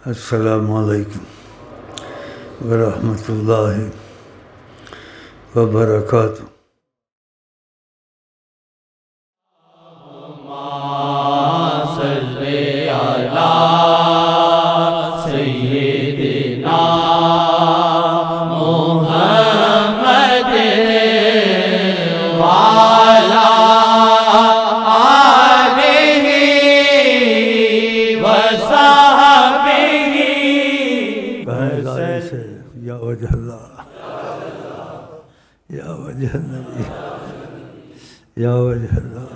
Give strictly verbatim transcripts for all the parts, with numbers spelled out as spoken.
السلام علیکم ورحمۃ اللہ وبرکاتہ۔ یا وجہ اللہ،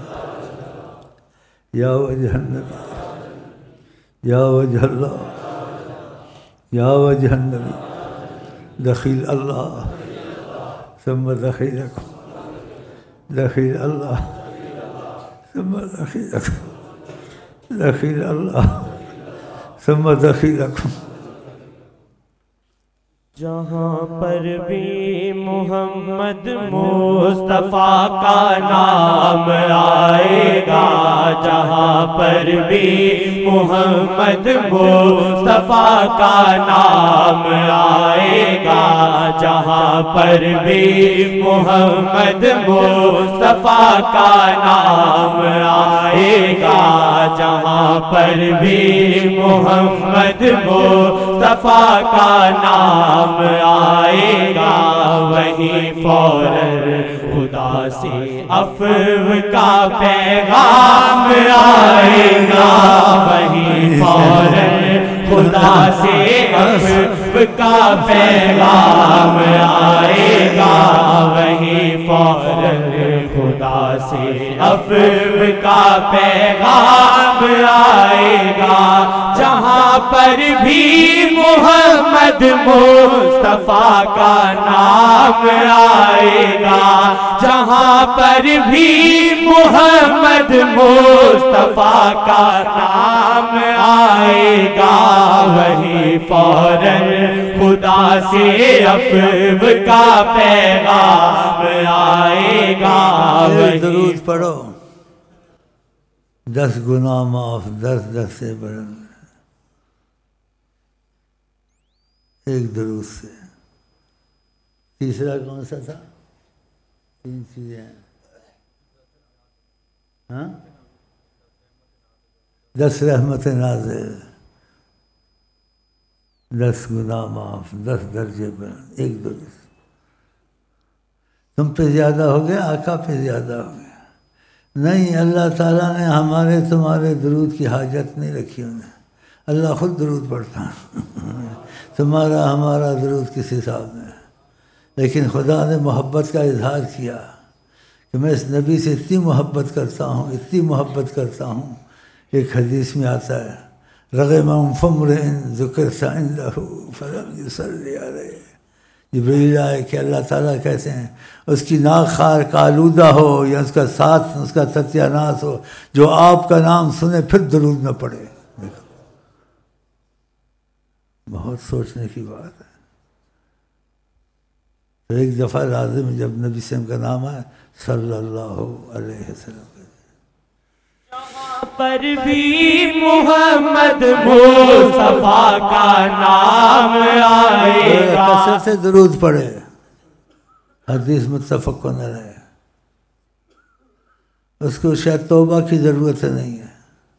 یا وجہ النبی، یا وجہ اللہ، یا وجہ النبی، دخیل اللہ ثم دخیلکم، دخیل اللہ ثم دخیلکم، دخیل اللہ ثم دخیلکم۔ جہاں پر بھی محمد مصطفیٰ کا نام آئے گا، جہاں پر بھی محمد مصطفیٰ کا نام آئے گا، جہاں پر بھی محمد مصطفیٰ کا نام آئے گا، جہاں پر بھی محمد مصطفیٰ کا نام آئے گا، وہیں فوراً خدا سے عفو کا پیغام آئے گا، وہیں فوراً خدا سے عفو کا پیغام آئے گا، وہیں فوراً خدا سے عفو کا پیغام آئے گا، جہاں پر بھی محمد مصطفیٰ کا نام آئے گا، جہاں پر بھی محمد مصطفیٰ کا نام آئے گا، وہیں فوراً خدا سے عفو کا پیغام آئے گا۔ درود پڑھو، دس گناہ معاف، دس دس سے بلند، ایک درود سے۔ تیسرا کون سا تھا؟ تین چیزیں ہیں، ہاں، دس رحمت نازل، دس گناہ معاف، دس درجے بلند، ایک درود۔ تم پہ زیادہ ہو گیا، آقا پہ زیادہ ہو گیا؟ نہیں، اللہ تعالیٰ نے ہمارے تمہارے درود کی حاجت نہیں رکھی انہیں، اللہ خود درود پڑھتا ہے، تمہارا ہمارا درود کس حساب میں؟ لیکن خدا نے محبت کا اظہار کیا کہ میں اس نبی سے اتنی محبت کرتا ہوں، اتنی محبت کرتا ہوں، ایک حدیث میں آتا ہے رغم انف امرئ ذکرت عنده فلم یصلی علیہ، جبریل آئے کہ اللہ تعالیٰ کہتے ہیں اس کی ناک خار کا آلودہ ہو یا اس کا ساتھ اس کا ستیہ ناس ہو، جو آپ کا نام سنے پھر درود نہ پڑے۔ بہت سوچنے کی بات ہے۔ تو ایک دفعہ لازم جب نبی صلی اللہ علیہ وسلم کا نام آئے صلی اللہ علیہ وسلم، جہاں پر بھی محمد مصطفیٰ کا نام آئے گا، کثرت سے درود پڑھے، حدیث متفق علیہ، اس کو شاید توبہ کی ضرورت نہیں ہے،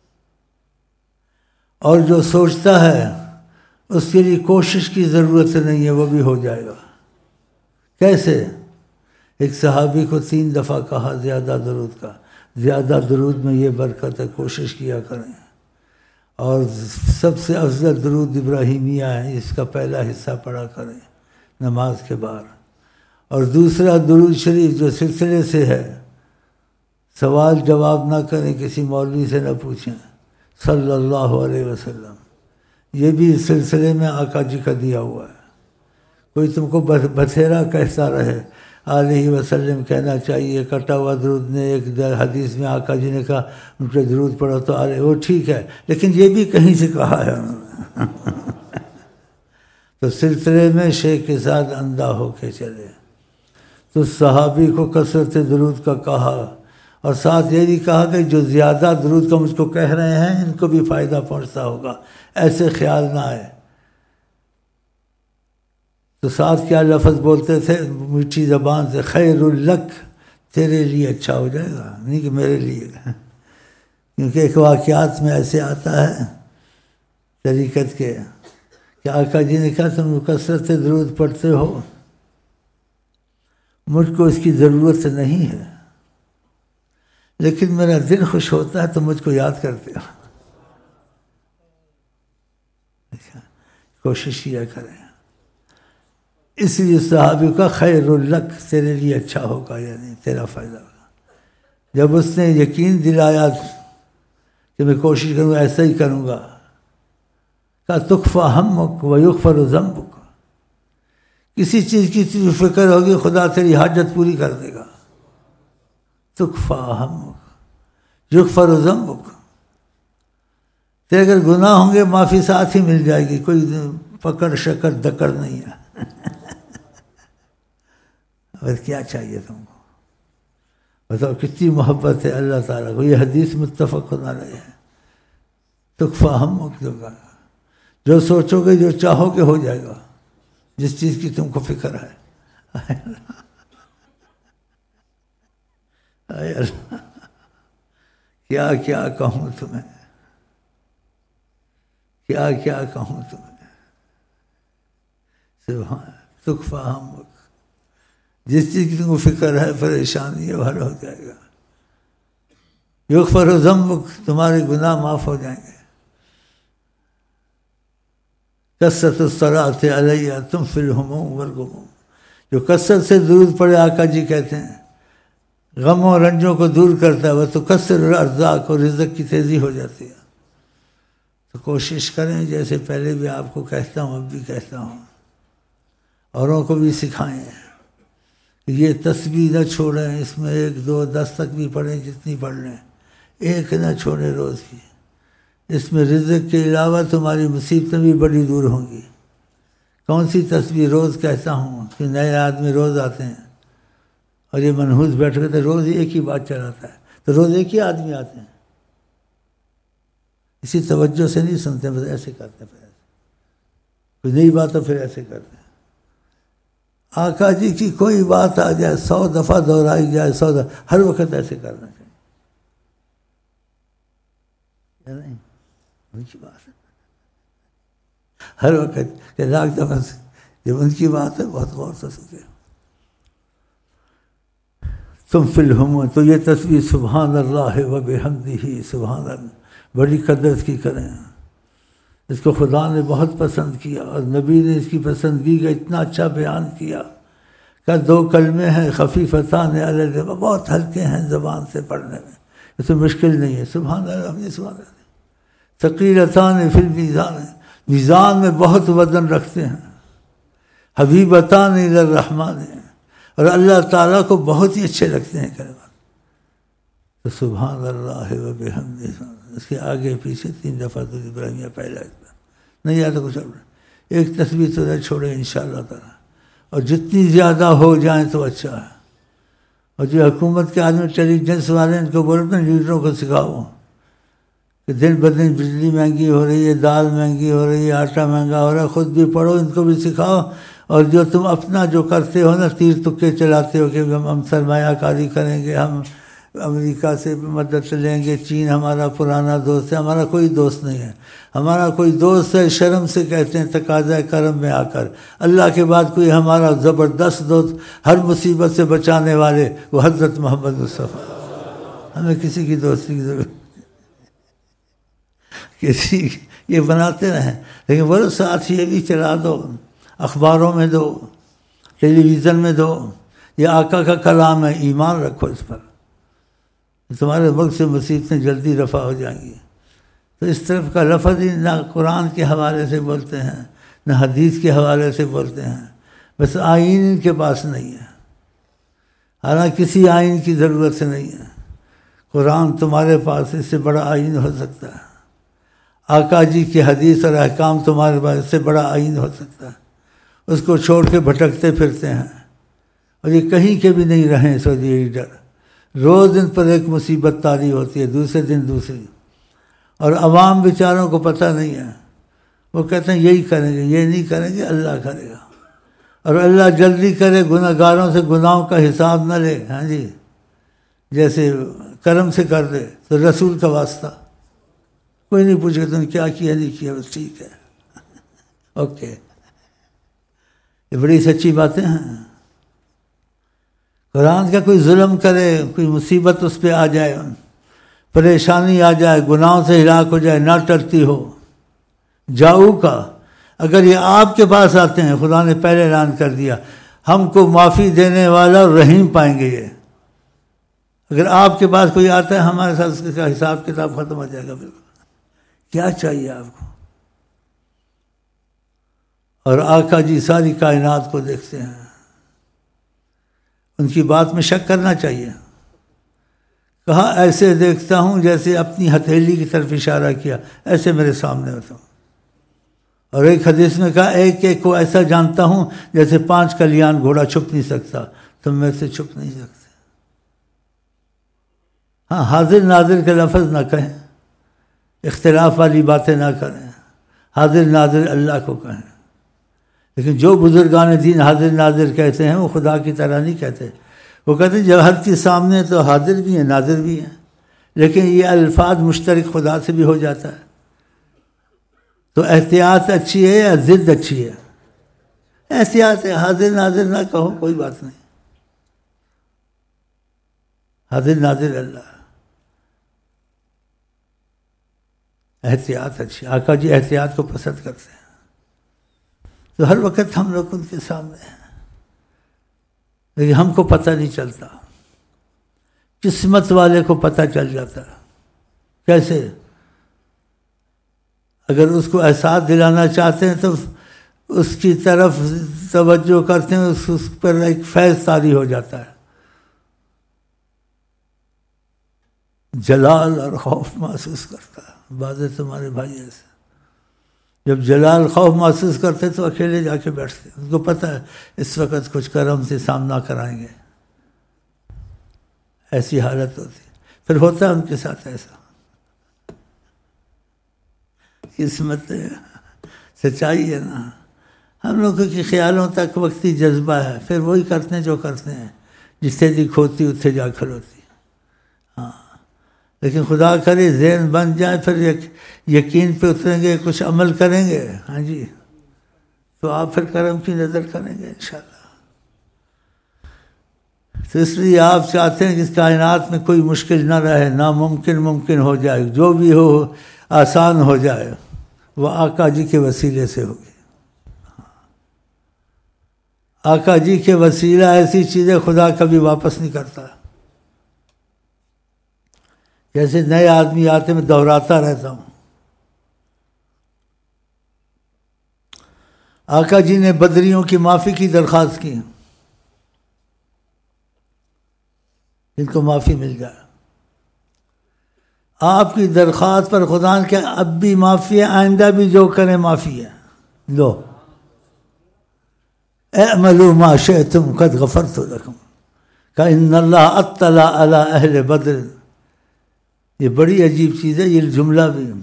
اور جو سوچتا ہے اس کے لیے کوشش کی ضرورت نہیں ہے، وہ بھی ہو جائے گا۔ کیسے؟ ایک صحابی کو تین دفعہ کہا زیادہ درود کا، زیادہ درود میں یہ برکت ہے، کوشش کیا کریں، اور سب سے افضل درود ابراہیمیہ ہے، اس کا پہلا حصہ پڑھا کریں نماز کے بعد، اور دوسرا درود شریف جو سلسلے سے ہے، سوال جواب نہ کریں، کسی مولوی سے نہ پوچھیں، صلی اللہ علیہ وسلم، یہ بھی اس سلسلے میں آقا جی کا دیا ہوا ہے۔ کوئی تم کو بتھیرا کہتا رہے، علیہ وسلم کہنا چاہیے، کٹا ہوا درود نے، ایک حدیث میں آقا جی نے کہا ان پہ درود پڑھو تو آلے، وہ ٹھیک ہے، لیکن یہ بھی کہیں سے کہا ہے انہوں نے۔ تو سلسلے میں شیخ کے ساتھ اندھا ہو کے چلے، تو صحابی کو کثرت درود کا کہا، اور ساتھ یہ بھی کہا کہ جو زیادہ درود کا مجھ کو کہہ رہے ہیں ان کو بھی فائدہ پہنچتا ہوگا، ایسے خیال نہ آئے۔ تو ساتھ کیا لفظ بولتے تھے میٹھی زبان سے، خیر الک، تیرے لیے اچھا ہو جائے گا، نہیں کہ میرے لیے، کیونکہ ایک واقعات میں ایسے آتا ہے طریقت کے کہ آقا جی نے کہا تم کثرت سے درود پڑھتے ہو، مجھ کو اس کی ضرورت نہیں ہے، لیکن میرا دل خوش ہوتا ہے تو مجھ کو یاد کرتے ہو۔ کوشش کیا کریں، اس لیے صحابی کا خیر الک، تیرے لیے اچھا ہوگا، یعنی تیرا فائدہ ہوگا۔ جب اس نے یقین دلایا کہ میں کوشش کروں گا، ایسا ہی کروں گا، کہا تکفیٰ ہمک و یغفر ذنبک، کسی چیز کی تجھے فکر ہوگی خدا تیری حاجت پوری کر دے گا۔ تکفیٰ ہمک یغفر ذنبک، تیرے اگر گناہ ہوں گے معافی ساتھ ہی مل جائے گی، کوئی پکڑ شکر دکڑ نہیں ہے۔ اور کیا چاہیے تم کو؟ بتاؤ کتنی محبت ہے اللہ تعالیٰ کو، یہ حدیث متفق علیہ ہے۔ تکفیٰ ہمک، جو سوچو گے جو چاہو گے ہو جائے گا، جس چیز کی تم کو فکر ہے۔ اے اللہ، کیا کیا کہوں تمہیں، کیا کیا کہوں تمہیں، سبحان تکفیٰ ہمک، جس چیز کی تم کو فکر ہے پریشانی ہے حل ہو جائے گا۔ یغفر ذنبک، تمہارے گناہ معاف ہو جائیں گے۔ کثرت الصلاۃ علیہ تنفی الہموم والغموم، جو کثرت سے درود پڑے آقا جی کہتے ہیں غم و رنجوں کو دور کرتا ہے، وہ تو کثر الارزاق، اور رزق کی تیزی ہو جاتی ہے۔ تو کوشش کریں، جیسے پہلے بھی آپ کو کہتا ہوں اب بھی کہتا ہوں، اوروں کو بھی سکھائیں کہ یہ تسبیح نہ چھوڑیں، اس میں ایک دو دس تک بھی پڑھیں، جتنی پڑھ لیں، ایک نہ چھوڑیں روز کی۔ اس میں رزق کے علاوہ تمہاری مصیبتیں بھی بڑی دور ہوں گی۔ کون سی تسبیح روز کہتا ہوں کہ نئے آدمی روز آتے ہیں اور یہ منحوس بیٹھ کے تو روز ایک ہی بات چلاتا ہے، تو روز ایک ہی آدمی آتے ہیں، اسی توجہ سے نہیں سنتے، بس ایسے کرتے ہیں، پھر ایسے کوئی نئی بات تو پھر ایسے کرتے ہیں۔ آقا جی کی کوئی بات آ جائے، سو دفعہ دہرائی جائے، سو دفعہ ہر وقت ایسے کرنا چاہیے، نہیں ان کی بات ہے ہر وقت کہ لاکھ دفعہ سے جب ان کی بات ہے بہت غور سے سنتے۔ تم فی الہموم، تو یہ تسبیح سبحان اللہ و بحمدہ، سبحان اللہ، بڑی قدر کی کریں۔ اس کو خدا نے بہت پسند کیا، اور نبی نے اس کی پسندگی کا اتنا اچھا بیان کیا کہ دو کلمے ہیں خفیفتان علی اللسان، بہت ہلکے ہیں زبان سے پڑھنے میں، اس میں مشکل نہیں ہے۔ سبحان اللہ، سبحان اللہ، ثقیلتان فی المیزان، میزان میں بہت وزن رکھتے ہیں، حبیبتان الی الرحمن، اور اللہ تعالیٰ کو بہت ہی اچھے لگتے ہیں کلمات۔ تو سبحان اللہ و بحمدہ، اس کے آگے پیچھے تین دفعہ تو ابراہیمیہ پہلا نہیں آتا کچھ، ایک تسبیح تو نہ چھوڑے انشاءاللہ تعالیٰ، اور جتنی زیادہ ہو جائیں تو اچھا ہے۔ اور جو حکومت کے آدمی انٹیلیجنس والے ان کو بولتے ہیں لیڈروں کو سکھاؤ کہ دن بدن بجلی مہنگی ہو رہی ہے، دال مہنگی ہو رہی ہے، آٹا مہنگا ہو رہا ہے، خود بھی پڑھو، ان کو بھی سکھاؤ۔ اور جو تم اپنا جو کرتے ہو نا، تیر تکے چلاتے ہو کہ ہم ہم سرمایہ کاری کریں گے، ہم امریکہ سے مدد لیں گے، چین ہمارا پرانا دوست ہے، ہمارا کوئی دوست نہیں ہے، ہمارا کوئی دوست ہے شرم سے کہتے ہیں تقاضۂ کرم میں آ کر، اللہ کے بعد کوئی ہمارا زبردست دوست ہر مصیبت سے بچانے والے وہ حضرت محمد مصطفیٰ۔ ہمیں کسی کی دوستی کی ضرورت کسی یہ بناتے رہیں، لیکن بولو ساتھ یہ بھی چلا دو، اخباروں میں دو، ٹیلی ویژن میں دو، یہ آقا کا کلام ہے، ایمان رکھو اس پر، تمہارے ملک سے مصیبتیں جلدی رفع ہو جائیں گی۔ تو اس طرف کا لفظ ہی نہ قرآن کے حوالے سے بولتے ہیں نہ حدیث کے حوالے سے بولتے ہیں، بس آئین ان کے پاس نہیں ہے، حالانکہ کسی آئین کی ضرورت سے نہیں ہے، قرآن تمہارے پاس اس سے بڑا آئین ہو سکتا ہے، آقا جی کی حدیث اور احکام تمہارے پاس اس سے بڑا آئین ہو سکتا ہے، اس کو چھوڑ کے بھٹکتے پھرتے ہیں، اور یہ کہیں کے بھی نہیں رہیں سعودی لیڈر، روز ان پر ایک مصیبت طاری ہوتی ہے، دوسرے دن دوسری، اور عوام بیچاروں کو پتہ نہیں ہے، وہ کہتے ہیں یہی کریں گے، یہ نہیں کریں گے، اللہ کرے گا، اور اللہ جلدی کرے، گناہ گاروں سے گناہوں کا حساب نہ لے، ہاں جی، جیسے کرم سے کر دے تو رسول کا واسطہ، کوئی نہیں پوچھے تم نے کیا کیا نہیں کیا، بس ٹھیک ہے اوکے. یہ بڑی سچی باتیں ہیں. قرآن کا کوئی ظلم کرے، کوئی مصیبت اس پہ آ جائے، پریشانی آ جائے، گناہوں سے ہلاک ہو جائے، نہ ٹرتی ہو. جاؤ کا اگر یہ آپ کے پاس آتے ہیں، خدا نے پہلے اعلان کر دیا ہم کو معافی دینے والا اور رحیم پائیں گے. یہ اگر آپ کے پاس کوئی آتا ہے ہمارے ساتھ اس کا حساب کتاب ختم ہو جائے گا. بالکل کیا چاہیے آپ کو؟ اور آقا جی ساری کائنات کو دیکھتے ہیں، ان کی بات میں شک کرنا چاہیے. کہا ایسے دیکھتا ہوں جیسے اپنی ہتھیلی کی طرف اشارہ کیا، ایسے میرے سامنے ہوتا ہوں. اور ایک حدیث میں کہا ایک ایک کو ایسا جانتا ہوں جیسے پانچ کلیان گھوڑا چھپ نہیں سکتا، تم میں سے چھپ نہیں سکتے. ہاں حاضر ناظر کا لفظ نہ کہیں، اختلاف والی باتیں نہ کریں، حاضر ناظر اللہ کو کہیں. لیکن جو بزرگان دین حاضر ناظر کہتے ہیں وہ خدا کی طرح نہیں کہتے. وہ کہتے ہیں جب ہر چیز سامنے ہے تو حاضر بھی ہیں ناظر بھی ہیں، لیکن یہ الفاظ مشترک خدا سے بھی ہو جاتا ہے. تو احتیاط اچھی ہے یا ضد اچھی ہے؟ احتیاط ہے. حاضر ناظر نہ کہو، کوئی بات نہیں. حاضر ناظر اللہ، احتیاط اچھی. آقا جی احتیاط کو پسند کرتے ہیں، تو ہر وقت ہم لوگ ان کے سامنے ہیں، لیکن ہم کو پتہ نہیں چلتا. قسمت والے کو پتہ چل جاتا ہے. کیسے؟ اگر اس کو احساس دلانا چاہتے ہیں تو اس کی طرف توجہ کرتے ہیں، اس اس پر ایک فیض طاری ہو جاتا ہے. جلال اور خوف محسوس کرتا ہے. بعض تمہارے بھائی ایسے جب جلال خوف محسوس کرتے تو اکیلے جا کے بیٹھتے، ان کو پتہ ہے اس وقت کچھ کرم سے سامنا کرائیں گے. ایسی حالت ہوتی، پھر ہوتا ہے ان کے ساتھ ایسا. قسمت سچائی ہے نا. ہم لوگوں کے خیالوں تک وقتی جذبہ ہے، پھر وہی کرتے ہیں جو کرتے ہیں، جسے دی کھوتی اتھے جا کھلوتی. ہاں لیکن خدا کرے ذہن بن جائے، پھر یقین پہ اتریں گے، کچھ عمل کریں گے، ہاں جی، تو آپ پھر کرم کی نظر کریں گے انشاءاللہ. تو اس لیے آپ چاہتے ہیں کہ اس کائنات میں کوئی مشکل نہ رہے، ناممکن ممکن ہو جائے، جو بھی ہو آسان ہو جائے، وہ آقا جی کے وسیلے سے ہوگی. آقا جی کے وسیلہ ایسی چیزیں خدا کبھی واپس نہیں کرتا. جیسے نئے آدمی آتے میں دوہراتا رہتا ہوں، آقا جی نے بدریوں کی معافی کی درخواست کی، ان کو معافی مل جائے. آپ کی درخواست پر خدا نے کہا اب بھی معافی ہے، آئندہ بھی جو کریں معافی ہے. لو اعملوا ما شئتم قد غفرت لكم کہ اللہ اطلع علی اہل بدر. یہ بڑی عجیب چیز ہے یہ جملہ بھی.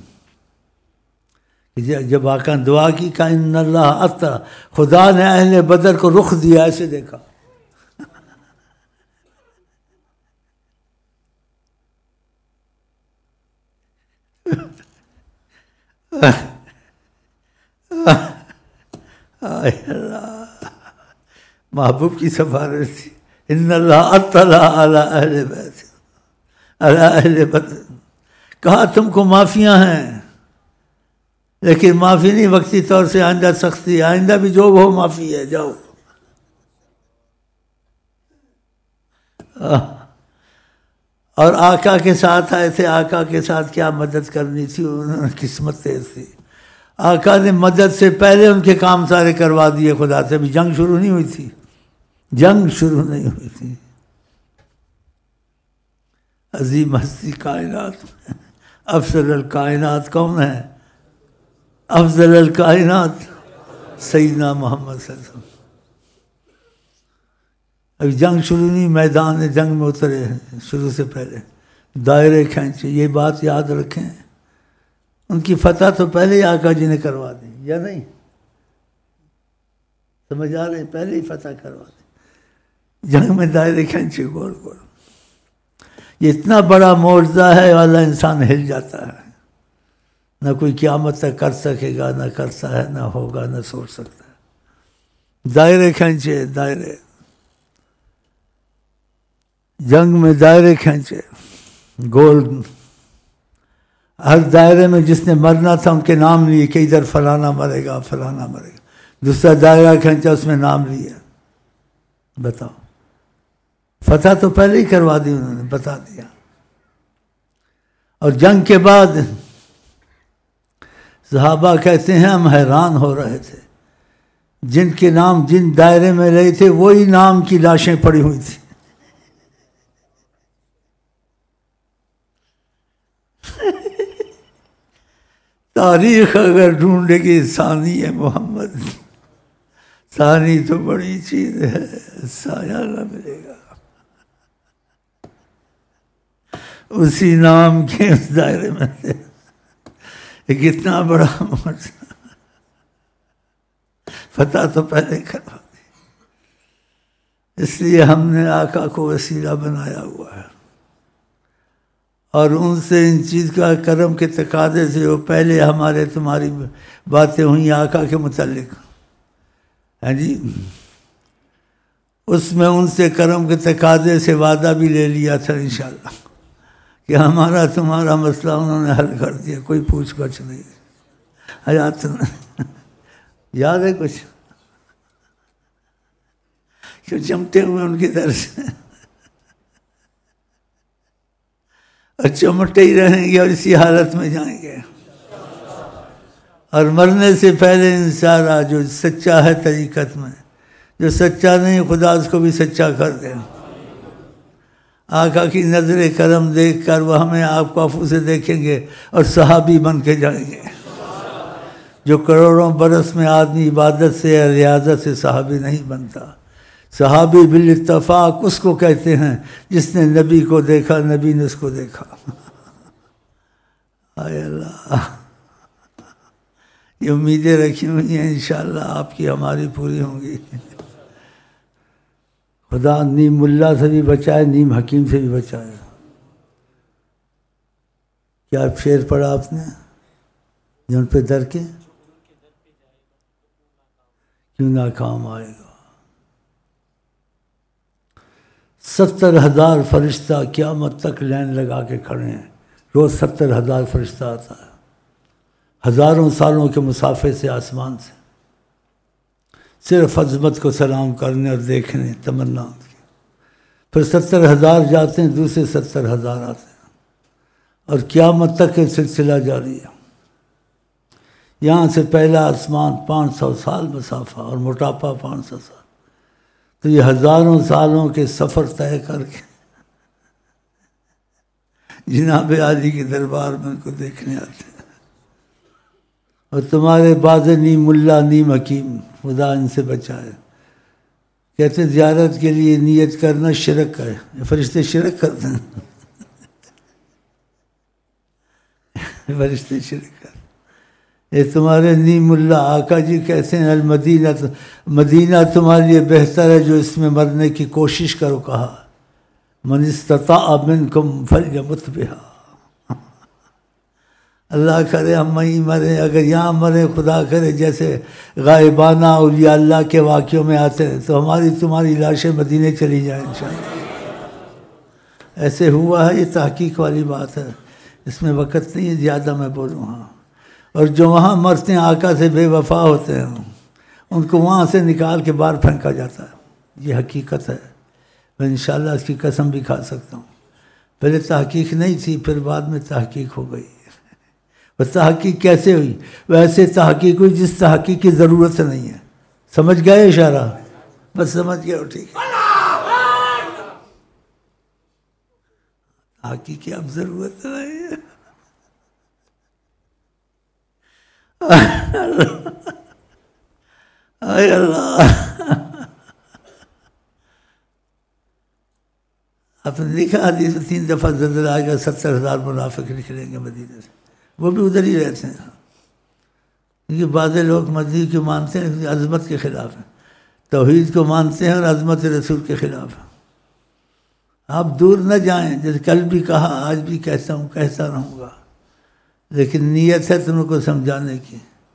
جب آقا نے دعا کی کہ ان اللہ اطلع، خدا نے اہل بدر کو رخ دیا، ایسے دیکھا. محبوب کی سفارش تھی. ان اللہ اطلع علی اہل بیت علی اہل بدر. کہا تم کو معافیاں ہیں، لیکن معافی نہیں وقتی طور سے، آئندہ سختی، آئندہ بھی جو وہ معافی ہے، جاؤ. اور آقا کے ساتھ آئے تھے، آقا کے ساتھ کیا مدد کرنی تھی، انہوں نے قسمت تیز تھی. آقا نے مدد سے پہلے ان کے کام سارے کروا دیے خدا سے. ابھی جنگ شروع نہیں ہوئی تھی، جنگ شروع نہیں ہوئی تھی. عظیم ہستی کائنات میں افضل الکائنات کون ہے؟ افضل الکائنات سیدنا محمد صلی اللہ علیہ وسلم. ابھی جنگ شروع نہیں، میدان جنگ میں اترے ہیں شروع سے پہلے دائرے کھینچے. یہ بات یاد رکھیں، ان کی فتح تو پہلے ہی آقا جی نے کروا دی یا نہیں؟ سمجھ آ رہے ہیں؟ پہلے ہی فتح کروا دی، جنگ میں دائرے کھینچے گول گول. یہ اتنا بڑا معجزہ ہے والا انسان ہل جاتا ہے. نہ کوئی قیامت تک کر سکے گا، نہ کرتا ہے، نہ ہوگا، نہ سوچ سکتا ہے. دائرے کھینچے، دائرے جنگ میں دائرے کھینچے گول. ہر دائرے میں جس نے مرنا تھا ان کے نام لیے کہ ادھر فلانا مرے گا، فلانا مرے گا. دوسرا دائرہ کھینچا، اس میں نام لیے. بتاؤ، فتح تو پہلے ہی کروا دی انہوں نے، بتا دیا. اور جنگ کے بعد صحابہ کہتے ہیں ہم حیران ہو رہے تھے، جن کے نام جن دائرے میں رہے تھے وہی نام کی لاشیں پڑی ہوئی تھی. تاریخ اگر ڈھونڈے گی ثانی ہے محمد، ثانی تو بڑی چیز ہے، سایہ نہ ملے گا. اسی نام کے اس دائرے میں تھے. کتنا بڑا معجزہ، فتح تو پہلے کروا دی. اس لیے ہم نے آقا کو وسیلہ بنایا ہوا ہے، اور ان سے ان چیز کا کرم کے تقاضے سے وہ پہلے ہمارے تمہاری باتیں ہوئیں آقا کے متعلق، ہاں جی، اس میں ان سے کرم کے تقاضے سے وعدہ بھی لے لیا تھا انشاءاللہ کہ ہمارا تمہارا مسئلہ انہوں نے حل کر دیا، کوئی پوچھ گچھ نہیں. حیات یاد ہے کچھ کیوں چمٹے ہوئے ان کی طرف سے، اور چمٹے ہی رہیں گے اور اسی حالت میں جائیں گے. اور مرنے سے پہلے انشاءاللہ جو سچا ہے طریقت میں، جو سچا نہیں خدا اس کو بھی سچا کر دے. آقا کی نظر کرم دیکھ کر وہ ہمیں آپ کو عفو سے دیکھیں گے اور صحابی بن کے جائیں گے. جو کروڑوں برس میں آدمی عبادت سے یا ریاضت سے صحابی نہیں بنتا. صحابی بالاتفاق اس کو کہتے ہیں جس نے نبی کو دیکھا، نبی نے اس کو دیکھا. آئے اللہ، یہ امیدیں رکھی ہوئی ہیں انشاءاللہ آپ کی ہماری پوری ہوں گی. خدا نیم ملا سے بھی بچائے، نیم حکیم سے بھی بچائے. کیا شعر پڑھا آپ نے؟ جن پہ در کے کیوں ناکام آئے گا. ستر ہزار فرشتہ قیامت تک لائن لگا کے کھڑے ہیں. روز ستر ہزار فرشتہ آتا ہے، ہزاروں سالوں کے مسافے سے آسمان سے، صرف عظمت کو سلام کرنے اور دیکھنے تمنا کی. پھر ستر ہزار جاتے ہیں، دوسرے ستر ہزار آتے ہیں، اور قیامت تک یہ سلسلہ جاری ہے. یہاں سے پہلا آسمان پانچ سو سال مسافہ اور موٹاپا پانچ سو سال. تو یہ ہزاروں سالوں کے سفر طے کر کے جناب عالی کے دربار میں ان کو دیکھنے آتے ہیں. اور تمہارے بعض نیم ملا نیم حکیم، خدا ان سے بچائے. کہتے ہیں زیارت کے لیے نیت کرنا شرک ہے. فرشتے شرک کرتے ہیں، فرشتے شرک کرتے. یہ تمہارے نیم اللہ آقا جی کہتے ہیں المدینہ، مدینہ تمہارے لیے بہتر ہے جو اس میں مرنے کی کوشش کرو. کہا من استطاع منکم فلیمت بہا. اللہ کرے ہم وہیں مریں، اگر یہاں مریں خدا کرے جیسے غائبانہ اولیاء اللہ کے واقعوں میں آتے ہیں تو ہماری تمہاری لاشیں مدینے چلی جائیں انشاءاللہ. ایسے ہوا ہے، یہ تحقیق والی بات ہے، اس میں وقت نہیں ہے زیادہ میں بولوں. ہاں، اور جو وہاں مرتے ہیں آقا سے بے وفا ہوتے ہیں ان کو وہاں سے نکال کے باہر پھینکا جاتا ہے. یہ حقیقت ہے، میں انشاءاللہ اس کی قسم بھی کھا سکتا ہوں. پہلے تحقیق نہیں تھی، پھر بعد میں تحقیق ہو گئی. بس تحقیق کیسے ہوئی؟ ویسے تحقیق ہوئی جس تحقیق کی ضرورت نہیں ہے. سمجھ گئے اشارہ؟ بس سمجھ گئے ہو، ٹھیک ہے. تحقیق کی اب ضرورت نہیں ہے. اے اللہ، آپ نے دیکھا حدیث میں تین دفعہ زلزلہ آئے گا، ستر ہزار منافق نکلیں گے مدینے سے، وہ بھی ادھر ہی رہتے ہیں، کیونکہ بعض لوگ مدینے کو مانتے ہیں عظمت کے خلاف ہیں، توحید کو مانتے ہیں اور عظمت رسول کے خلاف ہیں۔ آپ دور نہ جائیں، جیسے کل بھی کہا، آج بھی کہتا ہوں، کہتا رہوں گا، لیکن نیت ہے تم کو سمجھانے کی۔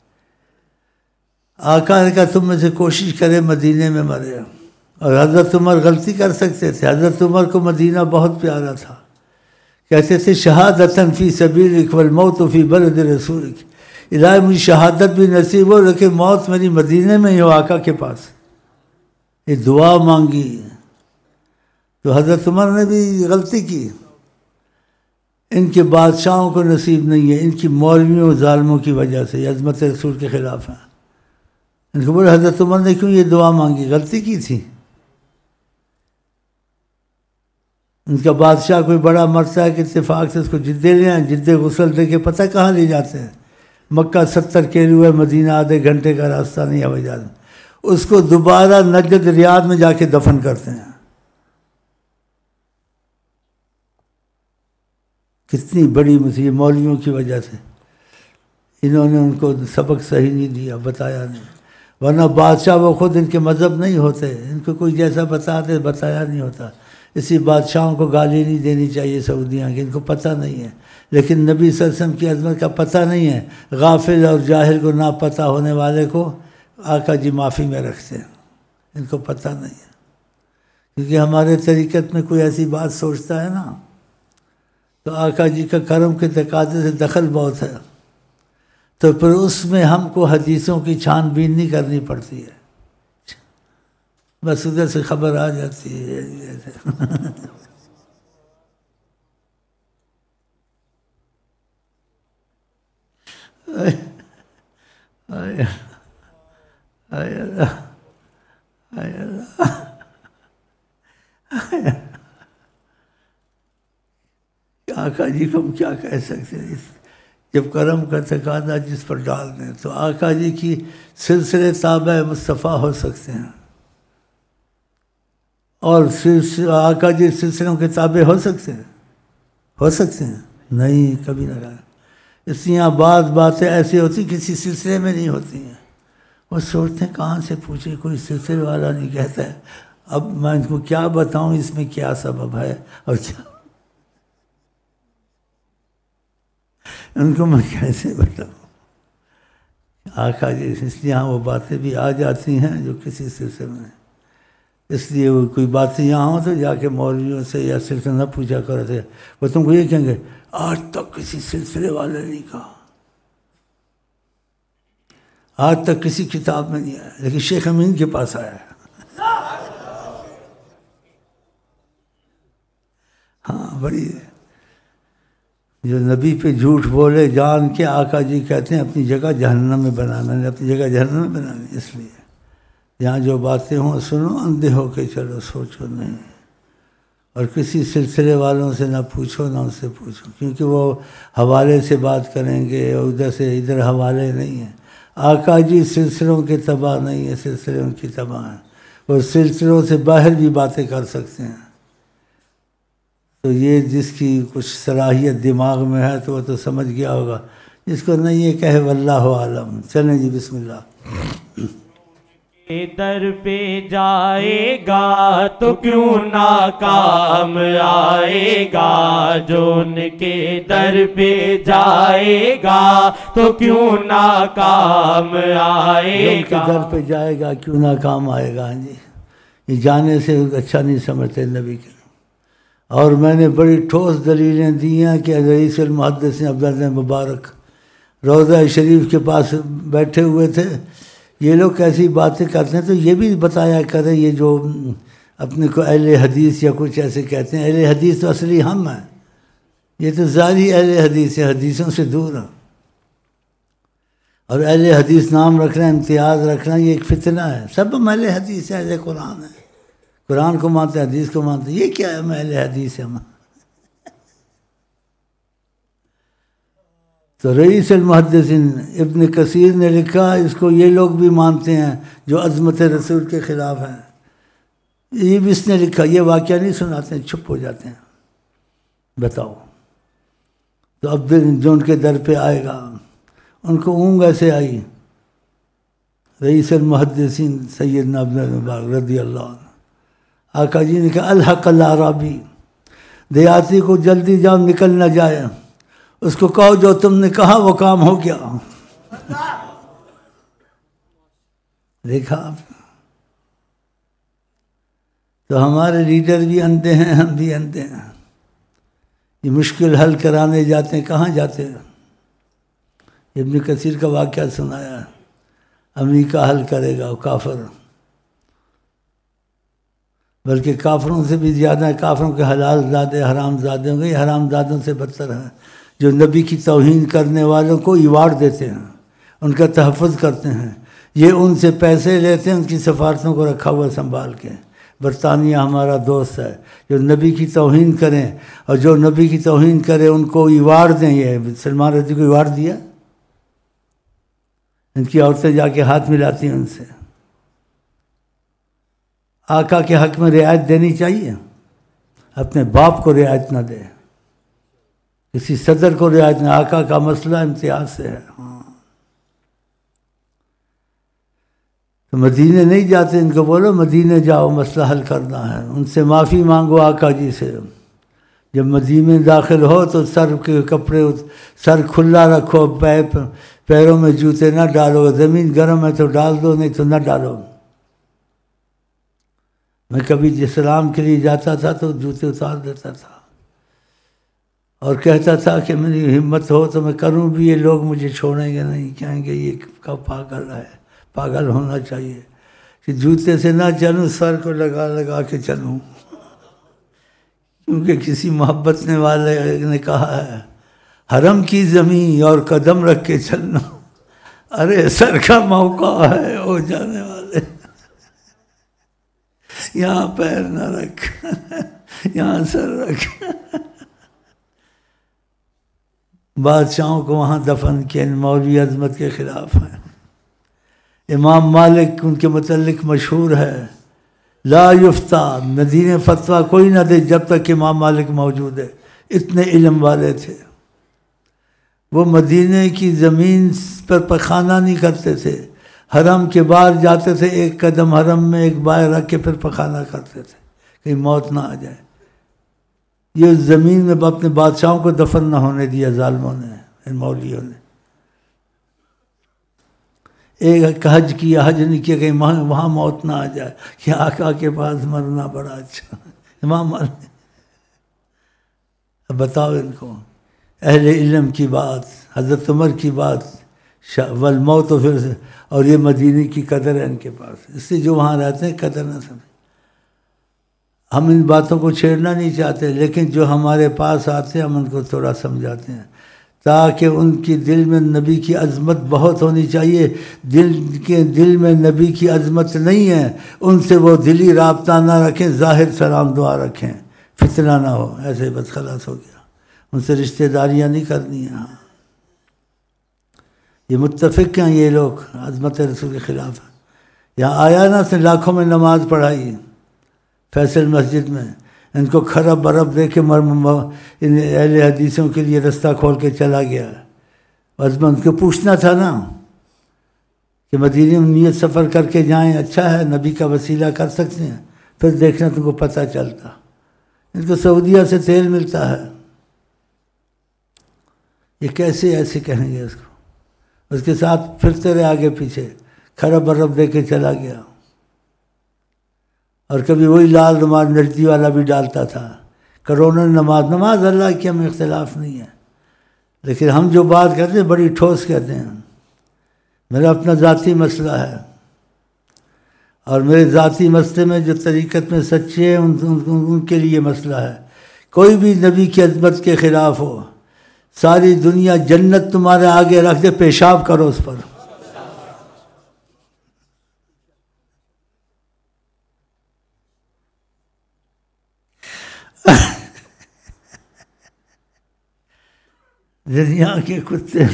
آقا نے کہا تم میں سے کوشش کرے مدینے میں مرے، اور حضرت عمر غلطی کر سکتے تھے، حضرت عمر کو مدینہ بہت پیارا تھا، کہتے تھے شہادتاً فی سبیلک والموت فی بلد رسولک، الہی مجھے شہادت بھی نصیب ہو لیکن موت میری مدینے میں ہی ہو، آقا کے پاس، یہ دعا مانگی۔ تو حضرت عمر نے بھی غلطی کی، ان کے بادشاہوں کو نصیب نہیں ہے، ان کی مولویوں و ظالموں کی وجہ سے، یہ عظمت رسول کے خلاف ہیں۔ ان کو بولے حضرت عمر نے کیوں یہ دعا مانگی، غلطی کی تھی؟ ان کا بادشاہ کوئی بڑا مرتا ہے کہ اتفاق سے اس کو جدے لے آئیں، جدے غسل دے کے پتہ کہاں لے جاتے ہیں، مکہ ستر کیلو ہے، مدینہ آدھے گھنٹے کا راستہ نہیں ہوائی جہاز، اس کو دوبارہ نجد ریاض میں جا کے دفن کرتے ہیں۔ کتنی بڑی مصیبت مولویوں کی وجہ سے، انہوں نے ان کو سبق صحیح نہیں دیا، بتایا نہیں، ورنہ بادشاہ وہ خود ان کے مذہب نہیں ہوتے، ان کو کوئی جیسا بتاتے بتایا نہیں ہوتا۔ اسی بادشاہوں کو گالی نہیں دینی چاہیے سعودیاں کہ ان کو پتہ نہیں ہے، لیکن نبی صلی اللہ علیہ وسلم کی عظمت کا پتہ نہیں ہے، غافل اور جاہل کو نہ پتہ ہونے والے کو آقا جی معافی میں رکھتے ہیں، ان کو پتہ نہیں ہے، کیونکہ ہمارے طریقت میں کوئی ایسی بات سوچتا ہے نا تو آقا جی کا کرم کے تقاضے سے دخل بہت ہے، تو پھر اس میں ہم کو حدیثوں کی چھان بین نہیں کرنی پڑتی ہے، بس ادھر سے خبر آ جاتی ہے۔ آقا جی کو ہم کیا کہہ سکتے ہیں، جب کرم کا تقاضا جس پر ڈال دیں تو آقا جی کی سلسلے تابع مصطفیٰ ہو سکتے ہیں، اور آقا جی سلسلوں کے تابع ہو سکتے ہیں ہو سکتے ہیں نہیں، کبھی نہ کریں۔ اس لیے بعض باتیں ایسی ہوتی کسی سلسلے میں نہیں ہوتی ہیں، وہ سوچتے ہیں کہاں سے پوچھے، کوئی سلسلے والا نہیں کہتا ہے، اب میں ان کو کیا بتاؤں اس میں کیا سبب ہے اور کیا، ان کو میں کیسے بتاؤں۔ آقا جی اس لیے ہاں وہ باتیں بھی آ جاتی ہیں جو کسی سلسلے میں، اس لیے وہ کوئی باتیں یہاں ہوں تو جا کے مولویوں سے یا سلسلے نہ پوچھا کرتے، وہ تم کو یہ کہیں گے آج تک کسی سلسلے والے نہیں کہا، آج تک کسی کتاب میں نہیں آیا، لیکن شیخ امین کے پاس آیا ہے۔ ہاں بڑی جو نبی پہ جھوٹ بولے جان کے، آقا جی کہتے ہیں اپنی جگہ جہنم میں بنانا، نے اپنی جگہ جہنم میں بنانی، اس لیے یہاں جو باتیں ہوں سنو، اندھے ہو کے چلو، سوچو نہیں، اور کسی سلسلے والوں سے نہ پوچھو نہ ان سے پوچھو، کیونکہ وہ حوالے سے بات کریں گے اور ادھر سے ادھر حوالے نہیں ہیں۔ آقا جی سلسلوں کے تباہ نہیں ہیں، سلسلے ان کی تباہ ہیں، وہ سلسلوں سے باہر بھی باتیں کر سکتے ہیں، تو یہ جس کی کچھ صلاحیت دماغ میں ہے تو وہ تو سمجھ گیا ہوگا، جس کو نہیں یہ کہے واللہ عالم۔ چلیں جی بسم اللہ۔ در پہ جائے گا تو کیوں ناکام آئے گا، جو ان کے در پہ جائے گا تو کیوں ناکام آئے گا، جو ان کے در پہ جائے گا کیوں ناکام آئے گا۔ جی یہ جانے سے اچھا نہیں سمجھتے نبی کے، اور میں نے بڑی ٹھوس دلیلیں دی ہیں کہ رئیس المحدث عبداللہ مبارک روضہ شریف کے پاس بیٹھے ہوئے تھے، یہ لوگ کیسی باتیں کرتے ہیں تو یہ بھی بتایا کریں، یہ جو اپنے کو اہل حدیث یا کچھ ایسے کہتے ہیں، اہل حدیث تو اصلی ہم ہیں، یہ تو ظاہری اہل حدیث ہے، حدیثوں سے دور ہیں، اور اہل حدیث نام رکھنا، امتیاز رکھنا، یہ ایک فتنہ ہے، سب ہم اہل حدیث ہیں، اہل قرآن ہے، قرآن کو مانتے ہیں، حدیث کو مانتے ہیں، یہ کیا ہے ہم اہل حدیث ہیں۔ تو رئیس المحدثین ابن کثیر نے لکھا، اس کو یہ لوگ بھی مانتے ہیں جو عظمت رسول کے خلاف ہیں، یہ بھی اس نے لکھا، یہ واقعہ نہیں سناتے ہیں، چھپ ہو جاتے ہیں. بتاؤ. تو اب جو ان کے در پہ آئے گا ان کو اونگ ایسے آئی. رئیس المحدثین سیدنا ابن مبارک رضی اللہ عنہ، آقا جی نے کہا الحق الاعرابی، دیہاتی کو جلدی جاؤ نکل نہ جائے، اس کو کہو جو تم نے کہا وہ کام ہو گیا. دیکھا آپ. تو ہمارے لیڈر بھی اندھے ہیں، ہم بھی اندھے ہیں. یہ مشکل حل کرانے جاتے ہیں، کہاں جاتے ہیں؟ ابن کثیر کا واقعہ سنایا، امریکہ حل کرے گا وہ کافر، بلکہ کافروں سے بھی زیادہ کافروں کے حلال زادے حرام زادے ہوں گے. یہ حرام زادوں سے بدتر ہیں جو نبی کی توہین کرنے والوں کو ایوارڈ دیتے ہیں، ان کا تحفظ کرتے ہیں. یہ ان سے پیسے لیتے ہیں، ان کی سفارتوں کو رکھا ہوا سنبھال کے. برطانیہ ہمارا دوست ہے، جو نبی کی توہین کریں اور جو نبی کی توہین کرے ان کو ایوارڈ دیں. یہ سلمان رضی کو ایوارڈ دیا، ان کی عورتیں جا کے ہاتھ ملاتی ہیں ان سے. آقا کے حق میں رعایت دینی چاہیے، اپنے باپ کو رعایت نہ دے، کسی صدر کو رعایت نہ. آقا کا مسئلہ امتیاز سے ہے. تو مدینے نہیں جاتے، ان کو بولو مدینے جاؤ، مسئلہ حل کرنا ہے. ان سے معافی مانگو آقا جی سے. جب مدینے داخل ہو تو سر کے کپڑے سر کھلا رکھو، پیروں میں جوتے نہ ڈالو. زمین گرم ہے تو ڈال دو، نہیں تو نہ ڈالو. میں کبھی سلام کے لیے جاتا تھا تو جوتے اتار دیتا تھا اور کہتا تھا کہ میری ہمت ہو تو میں کروں بھی، یہ لوگ مجھے چھوڑیں گے نہیں، کہیں گے یہ کب پاگل ہے. پاگل ہونا چاہیے کہ جوتے سے نہ چلوں، سر کو لگا لگا کے چلوں. کیونکہ کسی محبت نے والے نے کہا ہے حرم کی زمین اور قدم رکھ کے چلنا. ارے سر کا موقع ہے ہو جانے والے، یہاں پیر نہ رکھ، یہاں سر رکھ. بادشاہوں کو وہاں دفن کیا. مولوی عظمت کے خلاف ہیں. امام مالک ان کے متعلق مشہور ہے، لا یفتہ، مدینے فتویٰ کوئی نہ دے جب تک امام مالک موجود ہے. اتنے علم والے تھے. وہ مدینے کی زمین پر پخانہ نہیں کرتے تھے، حرم کے باہر جاتے تھے، ایک قدم حرم میں ایک بائیں رکھ کے پھر پخانہ کرتے تھے کہیں موت نہ آ جائے. یہ زمین میں اپنے بادشاہوں کو دفن نہ ہونے دیا ظالموں نے، ان مولویوں نے. ایک حج کیا، حج نہیں کیا کہ وہاں موت نہ آ جائے، کہ آقا کے پاس مرنا بڑا اچھا. امام اب بتاؤ ان کو، اہل علم کی بات، حضرت عمر کی بات، والموت و پھر سے، اور یہ مدینے کی قدر ہے ان کے پاس. اس سے جو وہاں رہتے ہیں قدر نہ سمجھ. ہم ان باتوں کو چھیڑنا نہیں چاہتے، لیکن جو ہمارے پاس آتے ہیں ہم ان کو تھوڑا سمجھاتے ہیں تاکہ ان کی دل میں نبی کی عظمت بہت ہونی چاہیے. دل کے دل میں نبی کی عظمت نہیں ہے، ان سے وہ دلی رابطہ نہ رکھیں، ظاہر سلام دعا رکھیں، فتنہ نہ ہو. ایسے بس خلاص ہو گیا. ان سے رشتہ داریاں نہیں کرنی ہیں. یہ متفق ہیں یہ لوگ عظمت رسول کے خلاف ہیں. یہاں آیا نا سے لاکھوں میں نماز پڑھائی فیصل مسجد میں، ان کو کھرب برب دے کے ان اہل حدیثوں کے لیے رستہ کھول کے چلا گیا. عظمت ان کو پوچھنا تھا نا کہ مدینے میں نیت سفر کر کے جائیں، اچھا ہے نبی کا وسیلہ کر سکتے ہیں، پھر دیکھنا تم کو پتہ چلتا. ان کو سعودیہ سے تیل ملتا ہے، یہ کیسے ایسے کہیں گے اس کو. اس کے ساتھ پھرتے رہے آگے پیچھے، کھرب برب دے کے چلا گیا. اور کبھی وہی لال نماز نجدی والا بھی ڈالتا تھا. کروڑوں نماز نماز اللہ کی ہمیں اختلاف نہیں ہے، لیکن ہم جو بات کرتے ہیں بڑی ٹھوس کہتے ہیں. میرا اپنا ذاتی مسئلہ ہے، اور میرے ذاتی مسئلے میں جو طریقت میں سچے ہیں ان, ان, ان کے لیے مسئلہ ہے. کوئی بھی نبی کی عظمت کے خلاف ہو، ساری دنیا جنت تمہارے آگے رکھ دے، پیشاب کرو اس پر. دنیا کے کتے.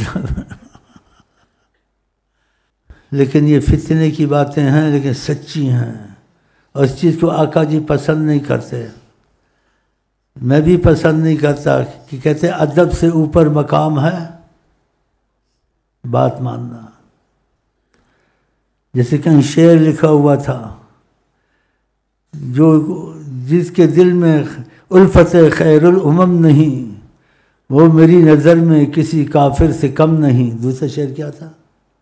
لیکن یہ فتنے کی باتیں ہیں لیکن سچی ہیں. اور اس چیز کو آقا جی پسند نہیں کرتے، میں بھی پسند نہیں کرتا کہ کہتے ادب سے اوپر مقام ہے بات ماننا. جیسے کہیں شعر لکھا ہوا تھا، جو جس کے دل میں الفت خیر الامم نہیں، وہ میری نظر میں کسی کافر سے کم نہیں. دوسرا شعر کیا تھا؟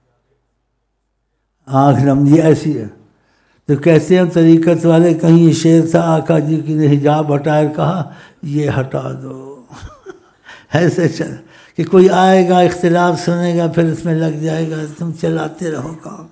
آنکھ نم، یہ ایسی ہے. تو کہتے ہیں طریقت والے، کہیں یہ شعر تھا آقا جی کی نے حجاب ہٹائے کہا یہ ہٹا دو. ایسے چل کہ کوئی آئے گا اختلاف سنے گا پھر اس میں لگ جائے گا، تم چلاتے رہو کام.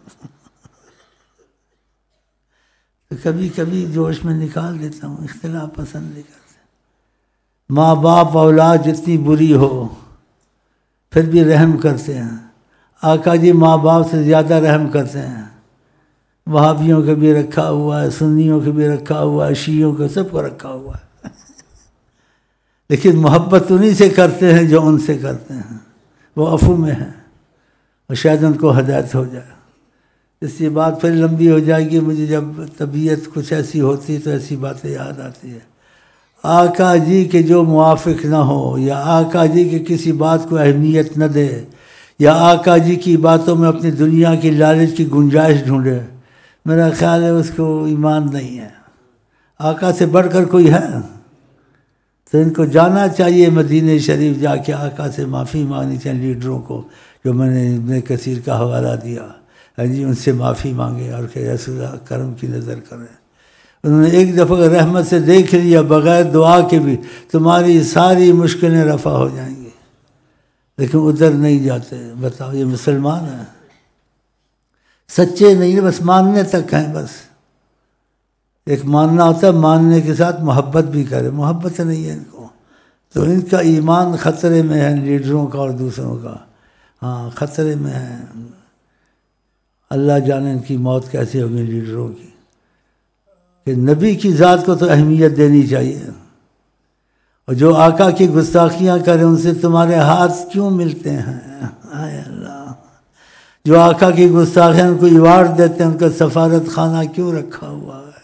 تو کبھی کبھی جوش میں نکال دیتا ہوں، اختلاف پسند نہیں کرتے. ماں باپ اولاد جتنی بری ہو پھر بھی رحم کرتے ہیں. آقا جی ماں باپ سے زیادہ رحم کرتے ہیں. وہابیوں کے بھی رکھا ہوا ہے، سنیوں کے بھی رکھا ہوا ہے، شیعوں کے سب کو رکھا ہوا ہے. لیکن محبت انہی سے کرتے ہیں جو ان سے کرتے ہیں، وہ عفو میں ہیں، اور شاید ان کو ہدایت ہو جائے. اس یہ بات پھر لمبی ہو جائے گی. مجھے جب طبیعت کچھ ایسی ہوتی تو ایسی باتیں یاد آتی ہے. آقا جی کے جو موافق نہ ہو، یا آقا جی کے کسی بات کو اہمیت نہ دے، یا آقا جی کی باتوں میں اپنی دنیا کی لالچ کی گنجائش ڈھونڈے، میرا خیال ہے اس کو ایمان نہیں ہے. آقا سے بڑھ کر کوئی ہے؟ تو ان کو جانا چاہیے مدینہ شریف، جا کے آقا سے معافی مانگنی چاہیے. لیڈروں کو جو میں نے ابن کثیر کا حوالہ دیا، جی ان سے معافی مانگے اور کہ رسول اللہ کرم کی نظر کریں. انہوں نے ایک دفعہ رحمت سے دیکھ لیا بغیر دعا کے بھی، تمہاری ساری مشکلیں رفع ہو جائیں گی. لیکن ادھر نہیں جاتے. بتاؤ یہ مسلمان ہیں؟ سچے نہیں، بس ماننے تک ہیں. بس ایک ماننا ہوتا ہے، ماننے کے ساتھ محبت بھی کرے. محبت نہیں ہے ان کو، تو ان کا ایمان خطرے میں ہے، لیڈروں کا اور دوسروں کا. ہاں خطرے میں ہے. اللہ جانے ان کی موت کیسے ہوگی لیڈروں کی. کہ نبی کی ذات کو تو اہمیت دینی چاہیے. اور جو آقا کی گستاخیاں کریں ان سے تمہارے ہاتھ کیوں ملتے ہیں؟ آئے اللہ. جو آقا کی گستاخیاں ان کو ایوارڈ دیتے ہیں، ان کا سفارت خانہ کیوں رکھا ہوا ہے؟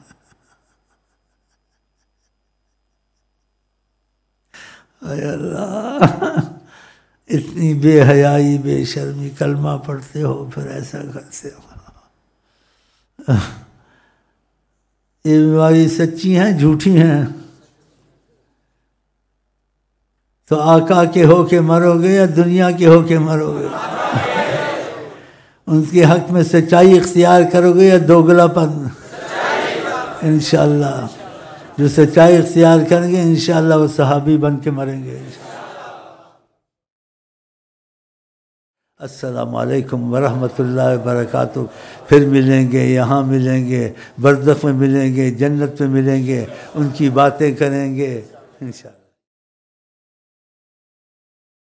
آئے اللہ. اتنی بے حیائی بے شرمی، کلمہ پڑھتے ہو پھر ایسا کرتے ہو. یہ بیماری سچی ہیں جھوٹی ہیں؟ تو آقا کے ہو کے مرو گے یا دنیا کے ہو کے مرو گے؟ ان کے حق میں سچائی اختیار کرو گے یا دوگلا پن؟ انشاءاللہ جو سچائی اختیار کریں گے انشاءاللہ وہ صحابی بن کے مریں گے. السلام علیکم ورحمۃ اللہ وبرکاتہ. پھر ملیں گے، یہاں ملیں گے، برزخ میں ملیں گے، جنت میں ملیں گے، ان کی باتیں کریں گے انشاءاللہ.